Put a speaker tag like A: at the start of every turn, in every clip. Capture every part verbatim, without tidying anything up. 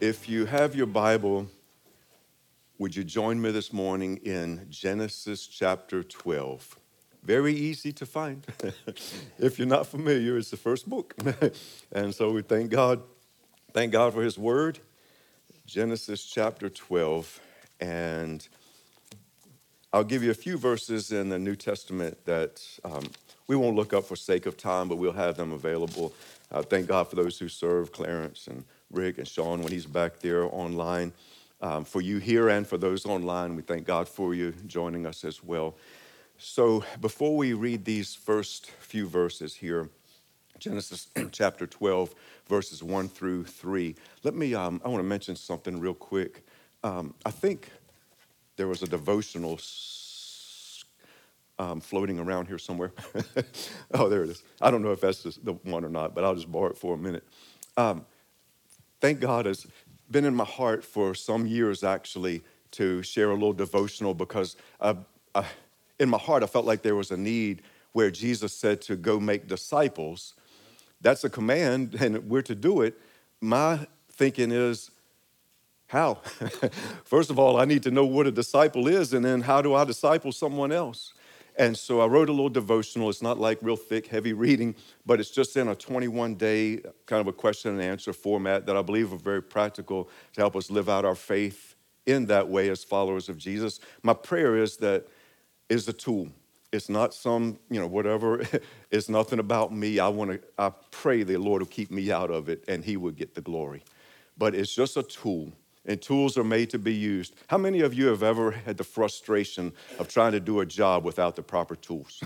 A: If you have your Bible, would you join me this morning in Genesis chapter twelve? Very easy to find. If you're not familiar, it's the first book. And so we thank God. Thank God for his word. Genesis chapter twelve. And I'll give you a few verses in the New Testament that um, we won't look up for sake of time, but we'll have them available. Uh, thank God for those who serve, Clarence and Rick and Sean when he's back there online. Um, for you here and for those online, we thank God for you joining us as well. So before we read these first few verses here, Genesis chapter twelve, verses one through three, let me, um, I want to mention something real quick. Um, I think there was a devotional um, floating around here somewhere. Oh, there it is. I don't know if that's the one or not, but I'll just borrow it for a minute. Um, thank God it's been in my heart for some years, actually, to share a little devotional because I, I, in my heart, I felt like there was a need where Jesus said to go make disciples. That's a command, and we're to do it. My thinking is, how? First of all, I need to know what a disciple is, and then how do I disciple someone else? And so I wrote a little devotional. It's not like real thick, heavy reading, but it's just in a twenty-one day kind of a question and answer format that I believe are very practical to help us live out our faith in that way as followers of Jesus. My prayer is that is a tool. It's not some, you know, whatever. It's nothing about me. I want to, I pray the Lord will keep me out of it and he will get the glory. But it's just a tool. And tools are made to be used. How many of you have ever had the frustration of trying to do a job without the proper tools?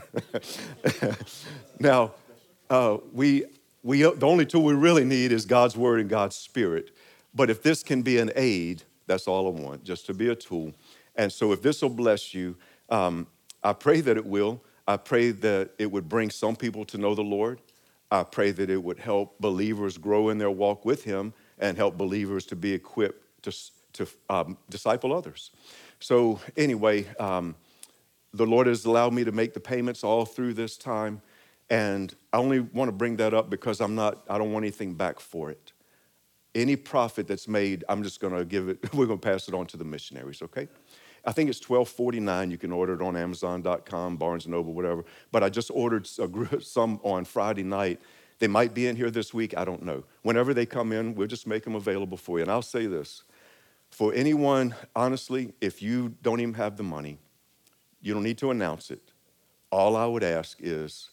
A: Now, uh, we, we, the only tool we really need is God's word and God's spirit. But if this can be an aid, that's all I want, just to be a tool. And so if this will bless you, um, I pray that it will. I pray that it would bring some people to know the Lord. I pray that it would help believers grow in their walk with him and help believers to be equipped to, to um, disciple others. So anyway, um, the Lord has allowed me to make the payments all through this time. And I only want to bring that up because I'm not, I don't want anything back for it. Any profit that's made, I'm just going to give it, we're going to pass it on to the missionaries, okay? I think it's twelve forty-nine. You can order it on Amazon dot com, Barnes and Noble, whatever. But I just ordered some on Friday night. They might be in here this week. I don't know. Whenever they come in, we'll just make them available for you. And I'll say this. For anyone, honestly, if you don't even have the money, you don't need to announce it. All I would ask is,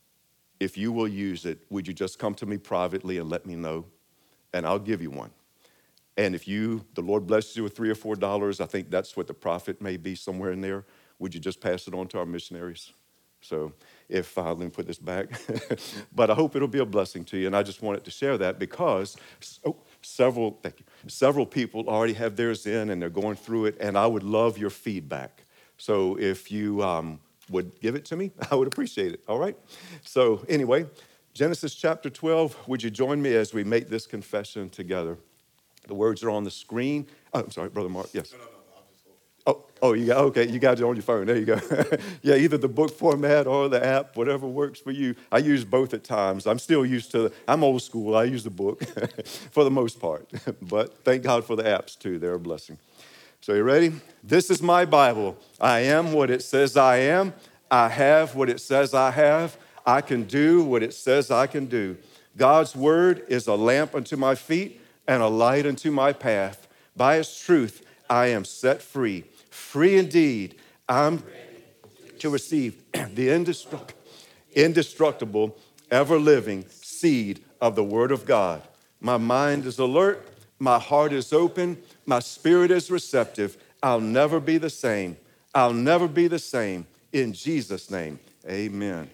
A: if you will use it, would you just come to me privately and let me know? And I'll give you one. And if you, the Lord blesses you with three or four dollars, I think that's what the profit may be somewhere in there. Would you just pass it on to our missionaries? So if, uh, let me put this back. But I hope it'll be a blessing to you. And I just wanted to share that because oh, several, thank you, several people already have theirs in and they're going through it. And I would love your feedback. So if you um, would give it to me, I would appreciate it. All right. So anyway, Genesis chapter twelve, would you join me as we make this confession together? The words are on the screen. Oh, I'm sorry, Brother Mark. Yes. No, no, no. I'll just hold it. Oh, oh, you got okay. You got it on your phone. There you go. Yeah, either the book format or the app, whatever works for you. I use both at times. I'm still used to. I'm old school. I use the book for the most part. But thank God for the apps too. They're a blessing. So you ready? This is my Bible. I am what it says I am. I have what it says I have. I can do what it says I can do. God's word is a lamp unto my feet and a light unto my path. By his truth, I am set free. Free indeed, I'm to receive the indestruct- indestructible, ever-living seed of the word of God. My mind is alert. My heart is open. My spirit is receptive. I'll never be the same. I'll never be the same. In Jesus' name, amen.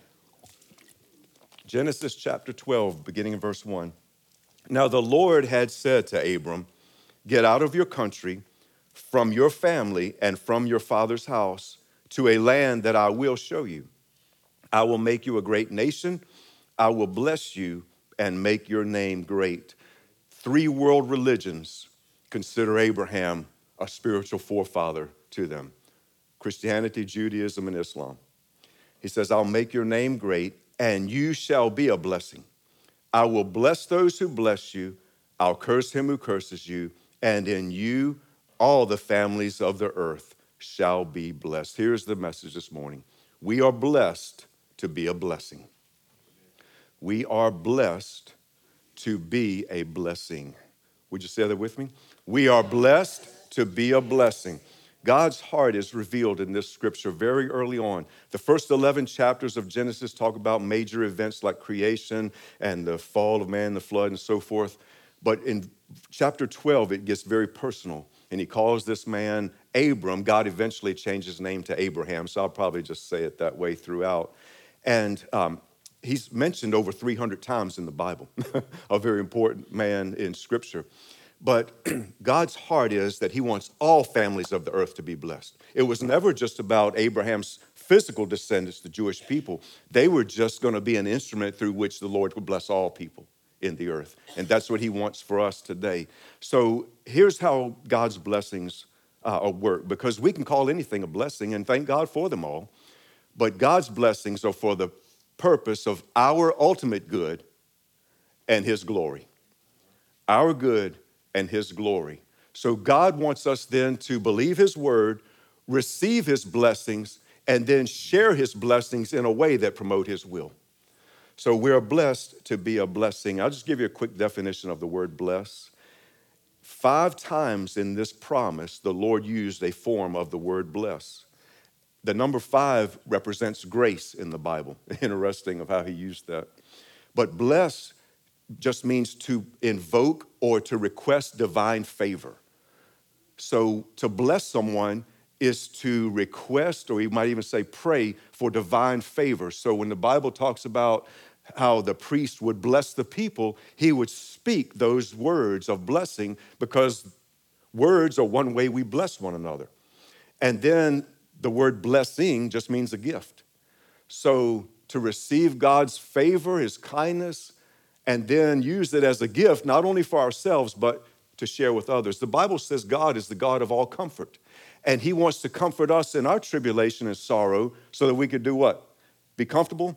A: Genesis chapter twelve, beginning in verse one. Now the Lord had said to Abram, get out of your country, from your family, and from your father's house, to a land that I will show you. I will make you a great nation. I will bless you and make your name great. Three world religions consider Abraham a spiritual forefather to them: Christianity, Judaism, and Islam. He says, I'll make your name great, and you shall be a blessing. I will bless those who bless you. I'll curse him who curses you, and in you all the families of the earth shall be blessed. Here's the message this morning. We are blessed to be a blessing. We are blessed to be a blessing. Would you say that with me? We are blessed to be a blessing. God's heart is revealed in this scripture very early on. The first eleven chapters of Genesis talk about major events like creation and the fall of man, the flood, and so forth. But in chapter twelve, it gets very personal. And he calls this man Abram. God eventually changed his name to Abraham, so I'll probably just say it that way throughout. And um, he's mentioned over three hundred times in the Bible, a very important man in Scripture. But God's heart is that he wants all families of the earth to be blessed. It was never just about Abraham's physical descendants, the Jewish people. They were just going to be an instrument through which the Lord would bless all people in the earth. And that's what he wants for us today. So here's how God's blessings uh, work, because we can call anything a blessing, and thank God for them all. But God's blessings are for the purpose of our ultimate good and his glory. Our good and his glory. So God wants us then to believe his word, receive his blessings, and then share his blessings in a way that promote his will. So we're blessed to be a blessing. I'll just give you a quick definition of the word bless. Five times in this promise, the Lord used a form of the word bless. The number five represents grace in the Bible. Interesting of how he used that. But bless just means to invoke or to request divine favor. So to bless someone is to request, or you might even say pray for divine favor. So when the Bible talks about how the priest would bless the people, he would speak those words of blessing, because words are one way we bless one another. And then the word blessing just means a gift. So to receive God's favor, his kindness, and then use it as a gift, not only for ourselves, but to share with others. The Bible says God is the God of all comfort. And he wants to comfort us in our tribulation and sorrow so that we could do what? Be comfortable?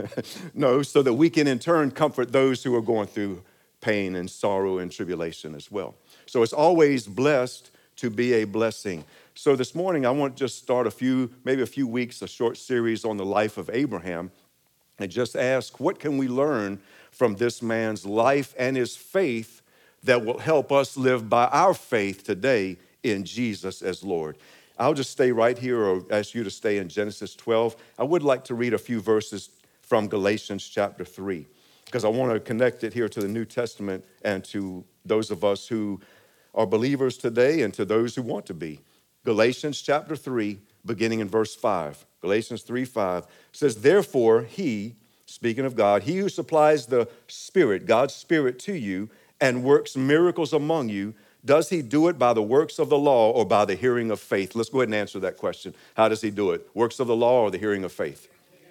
A: No, so that we can in turn comfort those who are going through pain and sorrow and tribulation as well. So it's always blessed to be a blessing. So this morning, I want to just start a few, maybe a few weeks, a short series on the life of Abraham, and just ask, what can we learn from this man's life and his faith that will help us live by our faith today in Jesus as Lord? I'll just stay right here, or ask you to stay in Genesis twelve. I would like to read a few verses from Galatians chapter three, because I want to connect it here to the New Testament and to those of us who are believers today and to those who want to be. Galatians chapter three, beginning in verse five. Galatians three five says, therefore he, speaking of God, he who supplies the Spirit, God's Spirit to you, and works miracles among you, does he do it by the works of the law or by the hearing of faith? Let's go ahead and answer that question. How does he do it? Works of the law or the hearing of faith?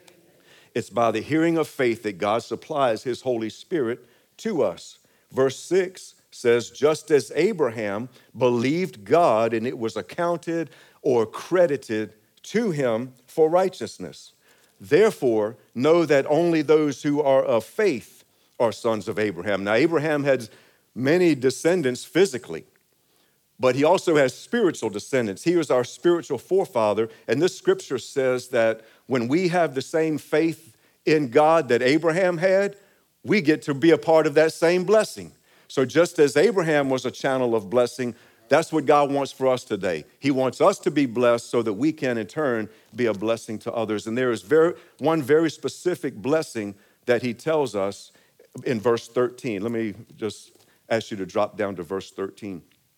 A: It's by the hearing of faith that God supplies his Holy Spirit to us. Verse six says, just as Abraham believed God and it was accounted or credited to him for righteousness. Therefore, know that only those who are of faith are sons of Abraham. Now, Abraham had many descendants physically, but he also has spiritual descendants. He was our spiritual forefather, and this scripture says that when we have the same faith in God that Abraham had, we get to be a part of that same blessing. So just as Abraham was a channel of blessing, that's what God wants for us today. He wants us to be blessed so that we can in turn be a blessing to others. And there is very, one very specific blessing that he tells us in verse thirteen. Let me just ask you to drop down to verse thirteen,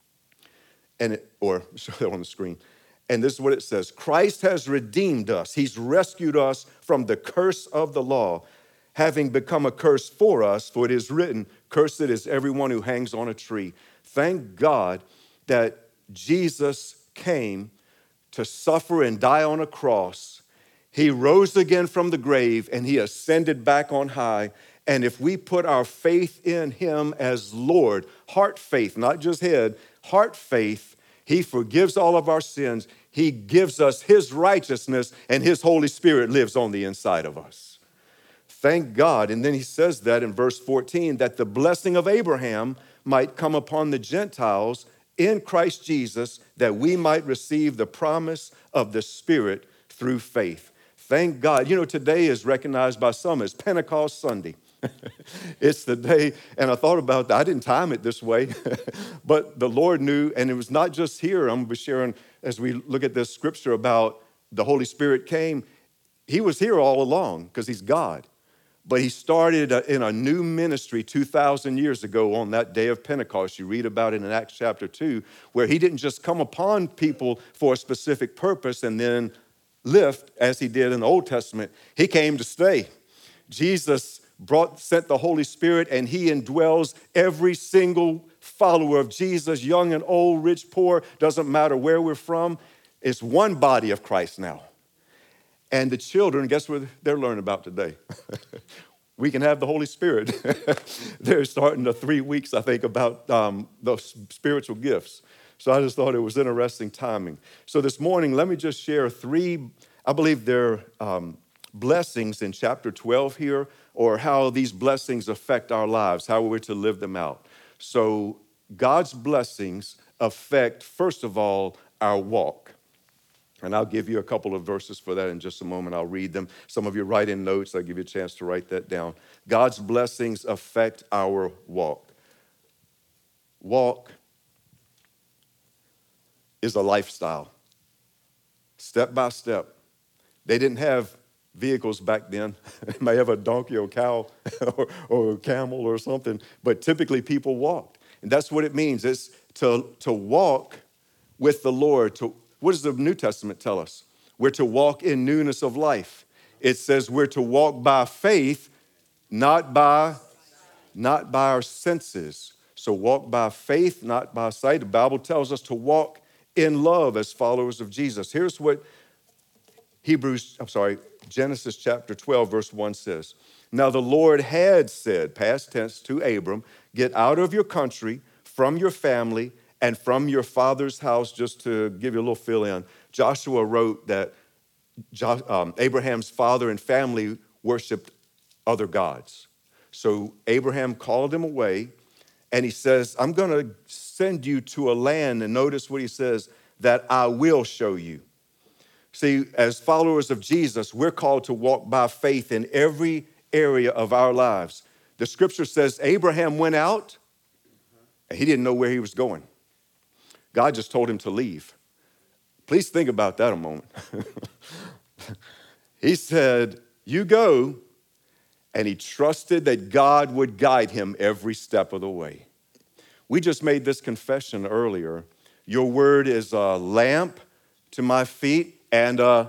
A: and it, or show that on the screen. And this is what it says. Christ has redeemed us. He's rescued us from the curse of the law, having become a curse for us, for it is written, cursed is everyone who hangs on a tree. Thank God that Jesus came to suffer and die on a cross. He rose again from the grave and he ascended back on high. And if we put our faith in him as Lord, heart faith, not just head, heart faith, he forgives all of our sins. He gives us his righteousness, and his Holy Spirit lives on the inside of us. Thank God. And then he says that in verse fourteen, that the blessing of Abraham might come upon the Gentiles in Christ Jesus that we might receive the promise of the Spirit through faith. Thank God. You know, today is recognized by some as Pentecost Sunday. It's the day, and I thought about that. I didn't time it this way, but the Lord knew, and it was not just here. I'm going to be sharing as we look at this scripture about the Holy Spirit came. He was here all along because he's God. But he started in a new ministry two thousand years ago on that day of Pentecost. You read about it in Acts chapter two, where he didn't just come upon people for a specific purpose and then lift as he did in the Old Testament. He came to stay. Jesus brought, sent the Holy Spirit, and he indwells every single follower of Jesus, young and old, rich, poor, doesn't matter where we're from. It's one body of Christ now. And the children, guess what they're learning about today? We can have the Holy Spirit. They're starting the three weeks, I think, about um, those spiritual gifts. So I just thought it was interesting timing. So this morning, let me just share three, I believe they're um, blessings in chapter twelve here, or how these blessings affect our lives, how we're to live them out. So God's blessings affect, first of all, our walk. And I'll give you a couple of verses for that in just a moment. I'll read them. Some of you write in notes. I'll give you a chance to write that down. God's blessings affect our walk. Walk is a lifestyle, step by step. They didn't have vehicles back then. They may have a donkey or cow or, or a camel or something, but typically people walked. And that's what it means. It's to, to walk with the Lord. To, what does the New Testament tell us? We're to walk in newness of life. It says we're to walk by faith, not by, not by our senses. So walk by faith, not by sight. The Bible tells us to walk in love as followers of Jesus. Here's what Hebrews, I'm sorry, Genesis chapter twelve, verse one says. Now the Lord had said, past tense, to Abram, get out of your country, from your family, and from your father's house. Just to give you a little fill in, Joshua wrote that jo- um, Abraham's father and family worshiped other gods. So Abraham called him away, and he says, I'm going to send you to a land, and notice what he says, that I will show you. See, as followers of Jesus, we're called to walk by faith in every area of our lives. The scripture says Abraham went out, and he didn't know where he was going. God just told him to leave. Please think about that a moment. He said, you go, and he trusted that God would guide him every step of the way. We just made this confession earlier. Your word is a lamp to my feet and a...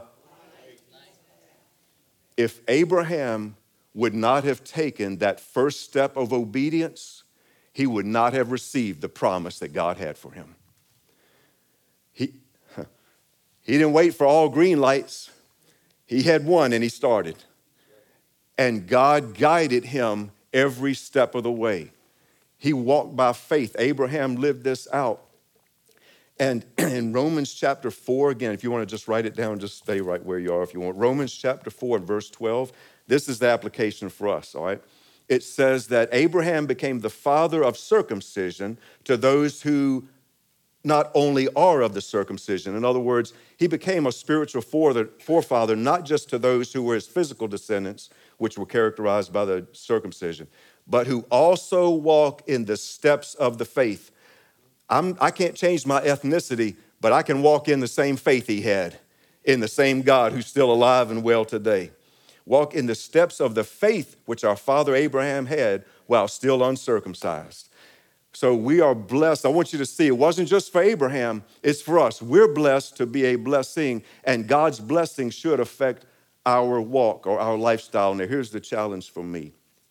A: If Abraham would not have taken that first step of obedience, he would not have received the promise that God had for him. He, he didn't wait for all green lights. He had one and he started. And God guided him every step of the way. He walked by faith. Abraham lived this out. And in Romans chapter four, again, if you want to just write it down, just stay right where you are if you want. Romans chapter four and verse twelve, this is the application for us, all right? It says that Abraham became the father of circumcision to those who not only are of the circumcision. In other words, he became a spiritual forefather, not just to those who were his physical descendants, which were characterized by the circumcision, but who also walk in the steps of the faith. I'm, I can't change my ethnicity, but I can walk in the same faith he had, in the same God who's still alive and well today. Walk in the steps of the faith which our father Abraham had while still uncircumcised. So we are blessed. I want you to see, it wasn't just for Abraham, it's for us. We're blessed to be a blessing, and God's blessing should affect our walk or our lifestyle. Now, here's the challenge for me.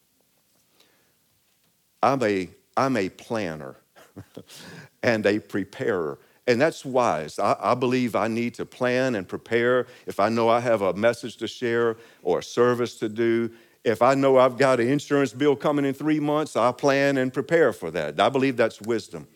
A: I'm a, I'm a planner and a preparer. And that's wise. I, I believe I need to plan and prepare. If I know I have a message to share or a service to do, if I know I've got an insurance bill coming in three months, I plan and prepare for that. I believe that's wisdom.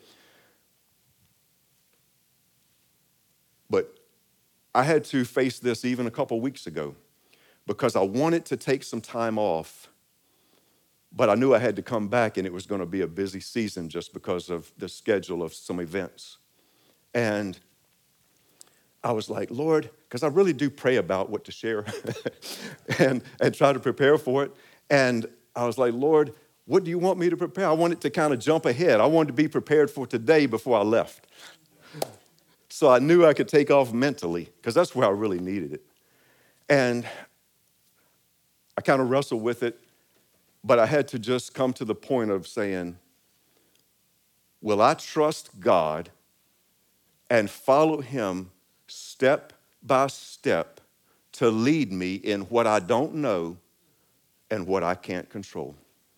A: But I had to face this even a couple weeks ago because I wanted to take some time off But I knew I had to come back, and it was going to be a busy season just because of the schedule of some events. And I was like, Lord, because I really do pray about what to share and, and try to prepare for it. And I was like, Lord, what do you want me to prepare? I wanted to kind of jump ahead. I wanted to be prepared for today before I left. So I knew I could take off mentally, because that's where I really needed it. And I kind of wrestled with it, but I had to just come to the point of saying, will I trust God and follow him step by step to lead me in what I don't know and what I can't control?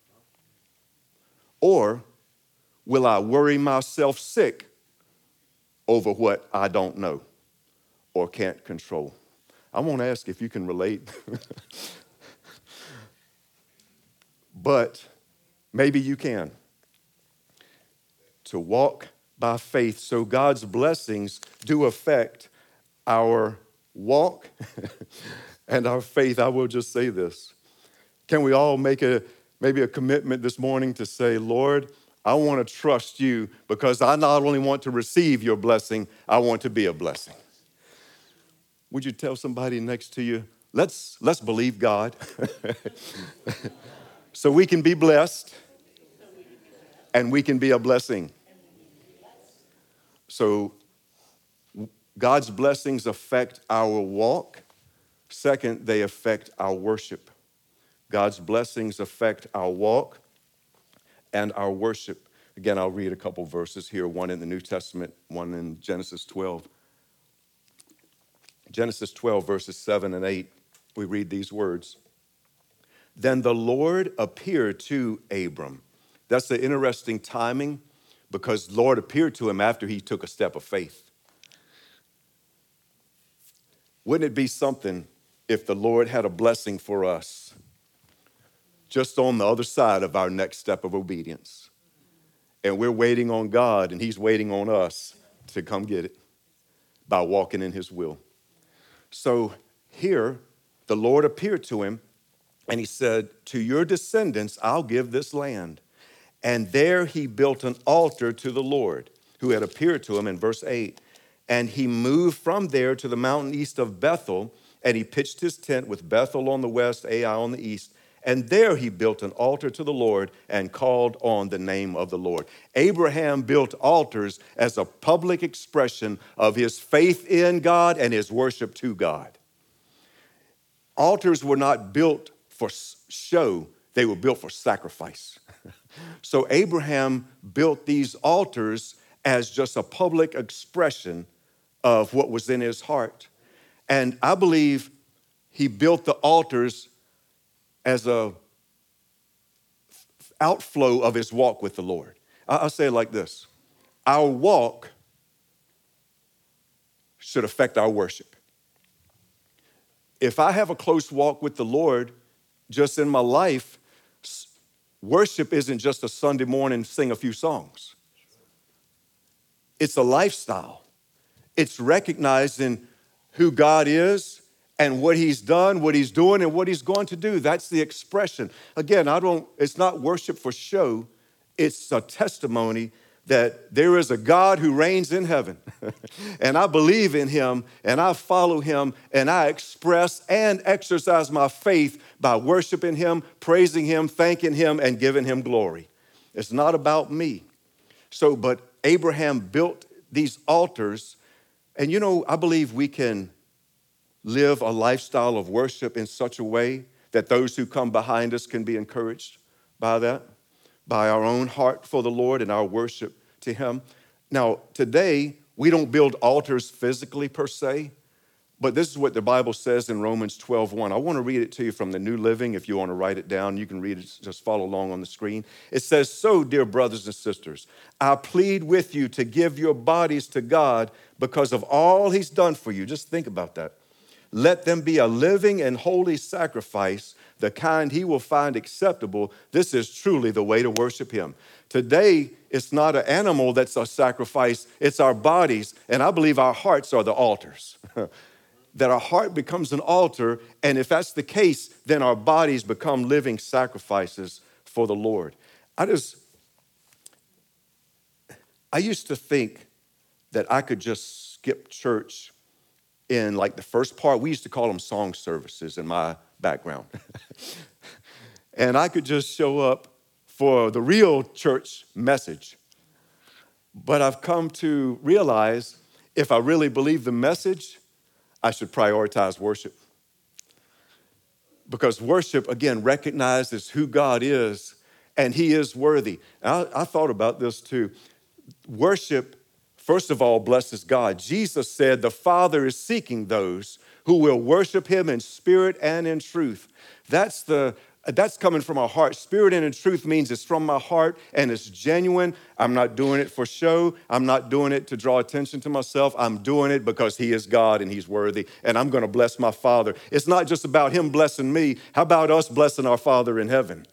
A: Or will I worry myself sick over what I don't know or can't control? I won't ask if you can relate. But maybe you can. To walk by faith, so God's blessings do affect our walk and our faith. I will just say this. Can we all make a maybe a commitment this morning to say, Lord, I want to trust you, because I not only want to receive your blessing, I want to be a blessing. Would you tell somebody next to you, let's, let's believe God so we can be blessed and we can be a blessing. So God's blessings affect our walk. Second, they affect our worship. God's blessings affect our walk and our worship. Again, I'll read a couple verses here, one in the New Testament, one in Genesis twelve. Genesis twelve, verses seven and eight, we read these words. Then the Lord appeared to Abram. That's the interesting timing, because the Lord appeared to him after he took a step of faith. Wouldn't it be something if the Lord had a blessing for us just on the other side of our next step of obedience? And we're waiting on God, and he's waiting on us to come get it by walking in his will. So here, the Lord appeared to him, and he said, to your descendants, I'll give this land. And there he built an altar to the Lord, who had appeared to him in verse eight. And he moved from there to the mountain east of Bethel, and he pitched his tent with Bethel on the west, Ai on the east. And there he built an altar to the Lord and called on the name of the Lord. Abraham built altars as a public expression of his faith in God and his worship to God. Altars were not built for show, they were built for sacrifice. So Abraham built these altars as just a public expression of what was in his heart. And I believe he built the altars as a outflow of his walk with the Lord. I'll say it like this. Our walk should affect our worship. If I have a close walk with the Lord just in my life, worship isn't just a Sunday morning sing a few songs. It's a lifestyle. It's recognizing who God is and what he's done, what he's doing, and what he's going to do. That's the expression. Again, I don't, it's not worship for show. It's a testimony that there is a God who reigns in heaven. And I believe in him, and I follow him, and I express and exercise my faith by worshiping him, praising him, thanking him, and giving him glory. It's not about me. So, but Abraham built these altars, and you know, I believe we can live a lifestyle of worship in such a way that those who come behind us can be encouraged by that, by our own heart for the Lord and our worship to him. Now, today, we don't build altars physically per se, but this is what the Bible says in Romans twelve one. I want to read it to you from the New Living. If you want to write it down, you can read it, just follow along on the screen. It says, so, dear brothers and sisters, I plead with you to give your bodies to God because of all he's done for you. Just think about that. Let them be a living and holy sacrifice, the kind he will find acceptable. This is truly the way to worship him. Today, it's not an animal that's a sacrifice, it's our bodies, and I believe our hearts are the altars. That our heart becomes an altar, and if that's the case, then our bodies become living sacrifices for the Lord. I just, I used to think that I could just skip church in like the first part. We used to call them song services in my background. And I could just show up for the real church message. But I've come to realize if I really believe the message, I should prioritize worship. Because worship, again, recognizes who God is, and he is worthy. I, I thought about this too. Worship, first of all, blesses God. Jesus said the Father is seeking those who will worship him in spirit and in truth. That's the That's coming from our heart. Spirit and in truth means it's from my heart and it's genuine. I'm not doing it for show. I'm not doing it to draw attention to myself. I'm doing it because he is God and he's worthy, and I'm going to bless my Father. It's not just about him blessing me. How about us blessing our Father in heaven?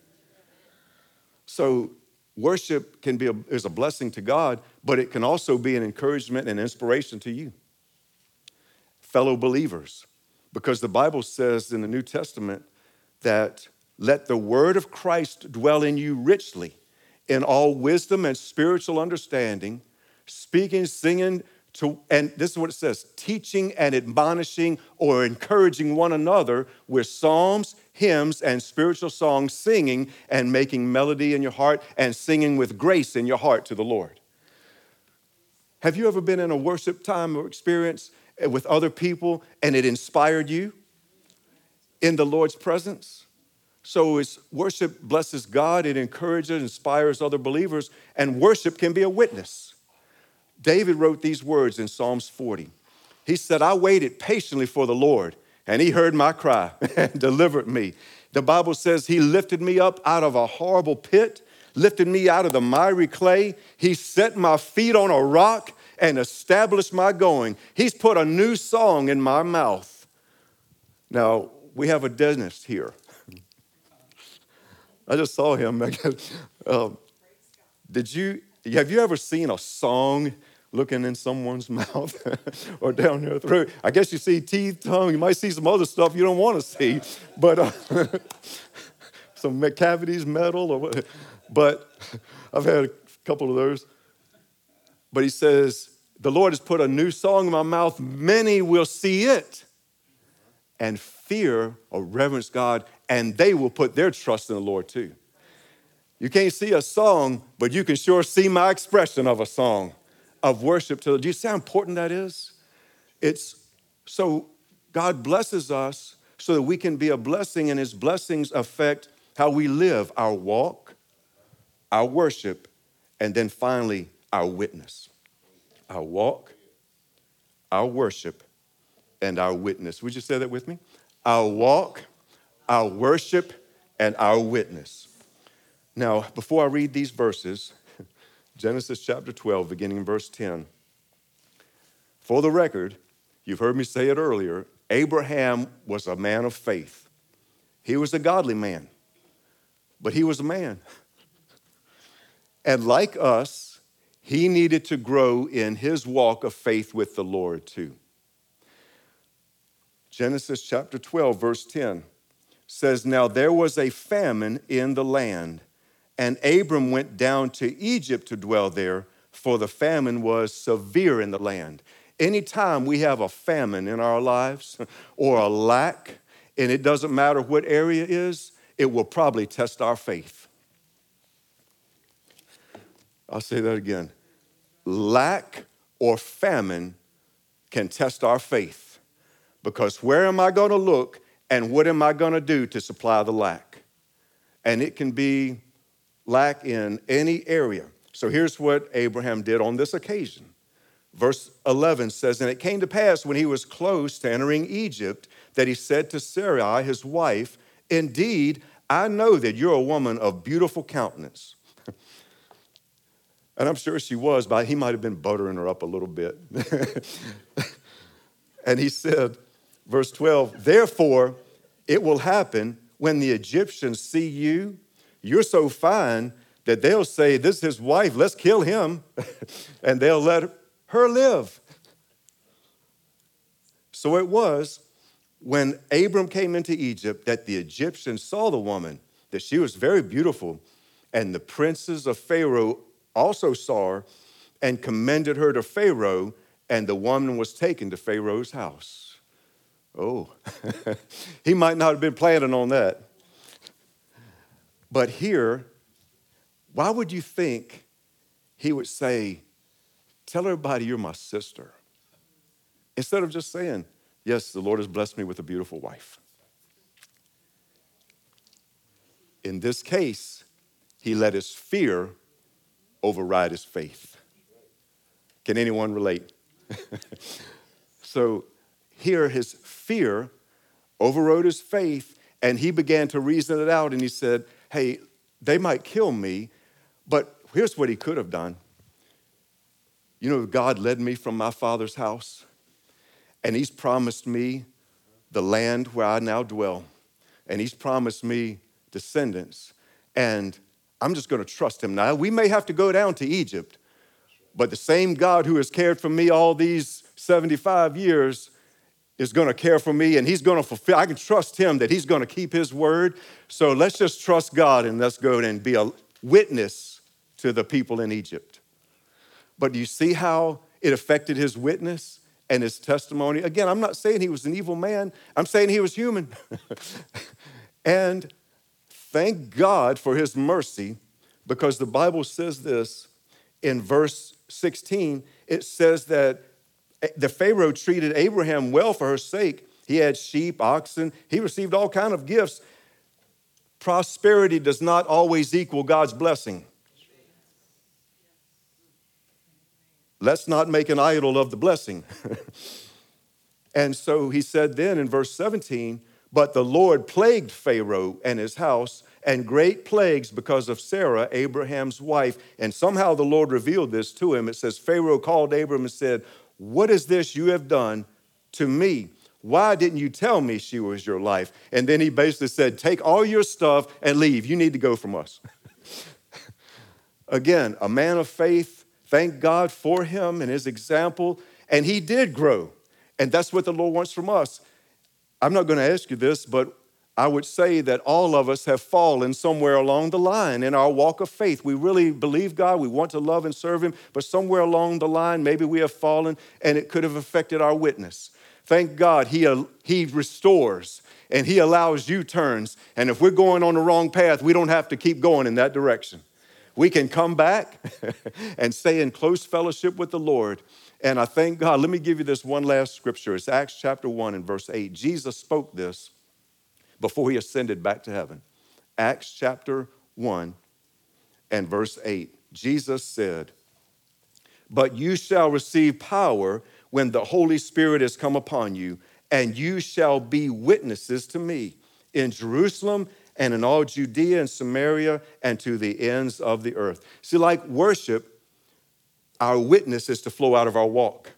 A: So worship can be a, is a blessing to God, but it can also be an encouragement and inspiration to you, fellow believers, because the Bible says in the New Testament that let the word of Christ dwell in you richly in all wisdom and spiritual understanding, speaking, singing, to, and this is what it says, teaching and admonishing or encouraging one another with psalms, hymns, and spiritual songs, singing and making melody in your heart and singing with grace in your heart to the Lord. Have you ever been in a worship time or experience with other people and it inspired you in the Lord's presence? So it's worship blesses God, it encourages, inspires other believers, and worship can be a witness. David wrote these words in Psalms forty. He said, I waited patiently for the Lord, and he heard my cry and delivered me. The Bible says he lifted me up out of a horrible pit, lifted me out of the miry clay. He set my feet on a rock and established my going. He's put a new song in my mouth. Now, we have a dentist here. I just saw him. um, did you, have you ever seen a song looking in someone's mouth or down their throat? I guess you see teeth, tongue. You might see some other stuff you don't want to see, but uh, some cavities, metal, or what. But I've had a couple of those. But he says, the Lord has put a new song in my mouth. Many will see it and fear or reverence God, and they will put their trust in the Lord too. You can't see a song, but you can sure see my expression of a song of worship to the. Do you see how important that is? It's so God blesses us so that we can be a blessing, and his blessings affect how we live, our walk, our worship, and then finally our witness. Our walk, our worship, and our witness. Would you say that with me? Our walk, our worship, and our witness. Now, before I read these verses, Genesis chapter twelve, beginning in verse ten. For the record, you've heard me say it earlier, Abraham was a man of faith. He was a godly man, but he was a man. And like us, he needed to grow in his walk of faith with the Lord too. Genesis chapter twelve, verse ten says, now there was a famine in the land, and Abram went down to Egypt to dwell there, for the famine was severe in the land. Anytime we have a famine in our lives or a lack, and it doesn't matter what area it is, it will probably test our faith. I'll say that again. Lack or famine can test our faith, because where am I going to look and what am I going to do to supply the lack? And it can be lack in any area. So here's what Abraham did on this occasion. Verse eleven says, and it came to pass when he was close to entering Egypt that he said to Sarai, his wife, indeed, I know that you're a woman of beautiful countenance. And I'm sure she was, but he might have been buttering her up a little bit. And he said, verse twelve, therefore it will happen when the Egyptians see you, you're so fine that they'll say, this is his wife, let's kill him, and they'll let her live. So it was when Abram came into Egypt that the Egyptians saw the woman, that she was very beautiful, And the princes of Pharaoh also saw her and commended her to Pharaoh, and the woman was taken to Pharaoh's house. Oh, he might not have been planning on that. But here, why would you think he would say, tell everybody you're my sister? Instead of just saying, yes, the Lord has blessed me with a beautiful wife. In this case, he let his fear override his faith. Can anyone relate? So here his fear overrode his faith, and he began to reason it out, and he said, hey, they might kill me, but here's what he could have done. You know, God led me from my father's house, and he's promised me the land where I now dwell, and he's promised me descendants, and I'm just going to trust him. Now, we may have to go down to Egypt, but the same God who has cared for me all these seventy-five years is going to care for me, and he's going to fulfill. I can trust him that he's going to keep his word. So let's just trust God, and let's go and be a witness to the people in Egypt. But do you see how it affected his witness and his testimony? Again, I'm not saying he was an evil man. I'm saying he was human. And thank God for his mercy, because the Bible says this in verse sixteen. It says that the Pharaoh treated Abraham well for her sake. He had sheep, oxen. He received all kinds of gifts. Prosperity does not always equal God's blessing. Let's not make an idol of the blessing. And so he said then in verse seventeen, but the Lord plagued Pharaoh and his house, and great plagues because of Sarah, Abraham's wife. And somehow the Lord revealed this to him. It says, Pharaoh called Abram and said, what is this you have done to me? Why didn't you tell me she was your life? And then he basically said, take all your stuff and leave. You need to go from us. Again, a man of faith. Thank God for him and his example. And he did grow. And that's what the Lord wants from us. I'm not going to ask you this, but I would say that all of us have fallen somewhere along the line in our walk of faith. We really believe God. We want to love and serve him. But somewhere along the line, maybe we have fallen, and it could have affected our witness. Thank God he, he restores, and he allows U-turns. And if we're going on the wrong path, we don't have to keep going in that direction. We can come back and stay in close fellowship with the Lord. And I thank God. Let me give you this one last scripture. It's Acts chapter one and verse eight. Jesus spoke this before he ascended back to heaven. Acts chapter one and verse eight. Jesus said, but you shall receive power when the Holy Spirit has come upon you, and you shall be witnesses to me in Jerusalem and in all Judea and Samaria and to the ends of the earth. See, like worship, our witness is to flow out of our walk.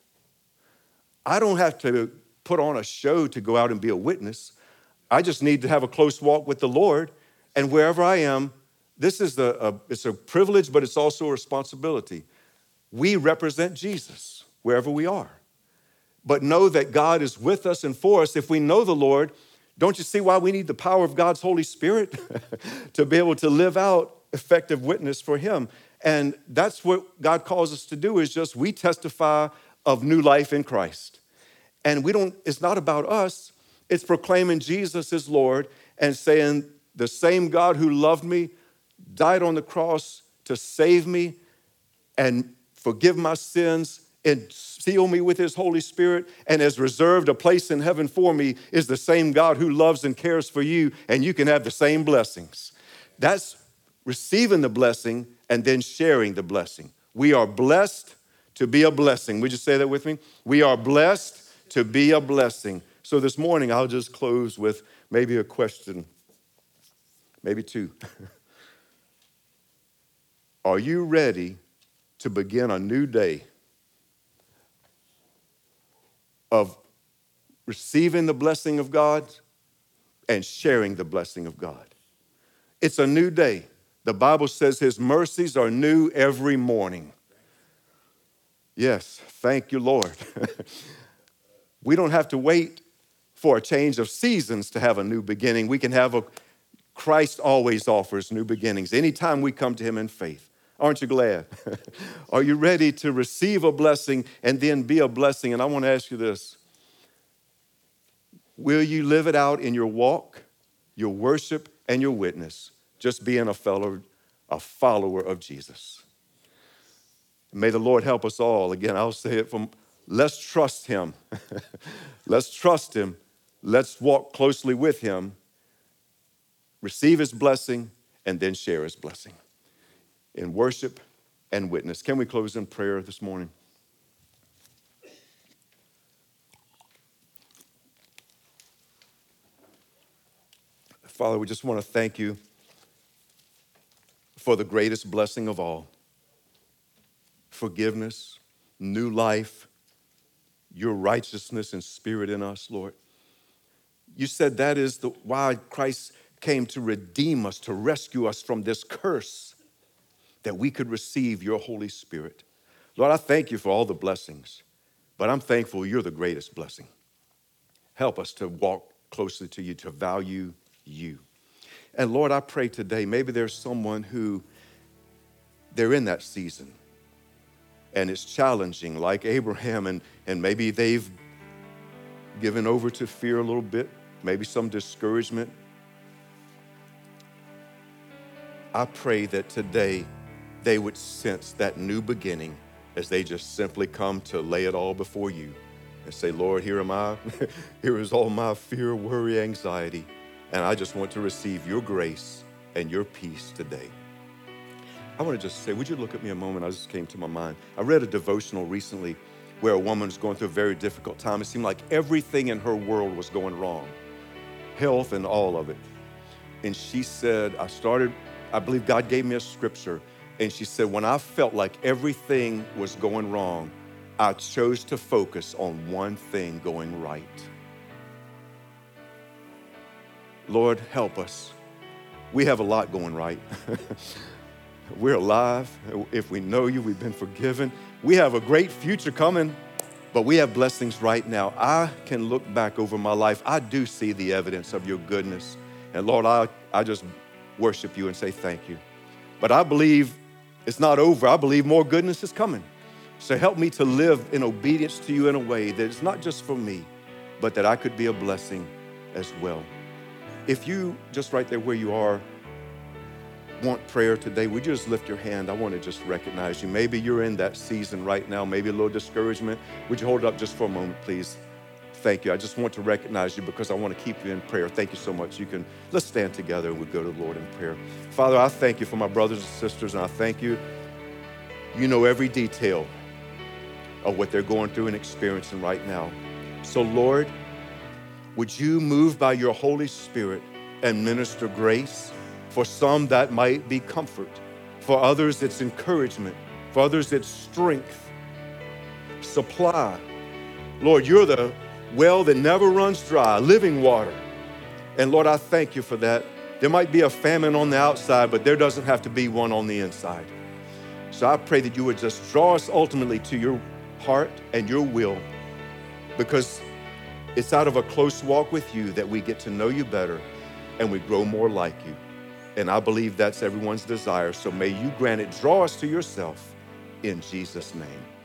A: I don't have to put on a show to go out and be a witness. I just need to have a close walk with the Lord. And wherever I am, this is a, a, it's a privilege, but it's also a responsibility. We represent Jesus wherever we are. But know that God is with us and for us. If we know the Lord, don't you see why we need the power of God's Holy Spirit to be able to live out effective witness for him? And that's what God calls us to do, is just we testify of new life in Christ. And we don't, it's not about us. It's proclaiming Jesus is Lord and saying the same God who loved me, died on the cross to save me and forgive my sins and seal me with his Holy Spirit and has reserved a place in heaven for me is the same God who loves and cares for you, and you can have the same blessings. That's receiving the blessing and then sharing the blessing. We are blessed to be a blessing. Would you say that with me? We are blessed to be a blessing. So this morning, I'll just close with maybe a question, maybe two. Are you ready to begin a new day of receiving the blessing of God and sharing the blessing of God? It's a new day. The Bible says his mercies are new every morning. Yes, thank you, Lord. We don't have to wait for a change of seasons to have a new beginning. We can have a Christ always offers new beginnings anytime we come to him in faith. Aren't you glad? Are you ready to receive a blessing and then be a blessing? And I want to ask you this. Will you live it out in your walk, your worship, and your witness, just being a fellow, a follower of Jesus? May the Lord help us all. Again, I'll say it from, let's trust him. Let's trust him. Let's walk closely with him, receive his blessing, and then share his blessing in worship and witness. Can we close in prayer this morning? Father, we just want to thank you for the greatest blessing of all, forgiveness, new life, your righteousness and spirit in us, Lord. You said that is the, why Christ came to redeem us, to rescue us from this curse, that we could receive your Holy Spirit. Lord, I thank you for all the blessings, but I'm thankful you're the greatest blessing. Help us to walk closely to you, to value you. And Lord, I pray today, maybe there's someone who they're in that season and it's challenging, like Abraham, and, and maybe they've given over to fear a little bit, maybe some discouragement. I pray that today they would sense that new beginning as they just simply come to lay it all before you and say, Lord, here am I. Here is all my fear, worry, anxiety. And I just want to receive your grace and your peace today. I want to just say, would you look at me a moment? I just came to my mind. I read a devotional recently where a woman was going through a very difficult time. It seemed like everything in her world was going wrong, health and all of it. And she said, I started, I believe God gave me a scripture. And she said, when I felt like everything was going wrong, I chose to focus on one thing going right. Lord, help us. We have a lot going right. We're alive. If we know you, we've been forgiven. We have a great future coming, but we have blessings right now. I can look back over my life. I do see the evidence of your goodness. And Lord, I, I just worship you and say thank you. But I believe it's not over. I believe more goodness is coming. So help me to live in obedience to you in a way that it's not just for me, but that I could be a blessing as well. If you, just right there where you are, want prayer today, would you just lift your hand? I want to just recognize you. Maybe you're in that season right now, maybe a little discouragement. Would you hold it up just for a moment, please? Thank you. I just want to recognize you because I want to keep you in prayer. Thank you so much. You can, let's stand together and we'll go to the Lord in prayer. Father, I thank you for my brothers and sisters, and I thank you. You know every detail of what they're going through and experiencing right now. So Lord, would you move by your Holy Spirit and minister grace? For some, that might be comfort. For others, it's encouragement. For others, it's strength, supply. Lord, you're the well that never runs dry, living water. And Lord, I thank you for that. There might be a famine on the outside, but there doesn't have to be one on the inside. So I pray that you would just draw us ultimately to your heart and your will, because it's out of a close walk with you that we get to know you better and we grow more like you. And I believe that's everyone's desire. So may you grant it. Draw us to yourself in Jesus' name.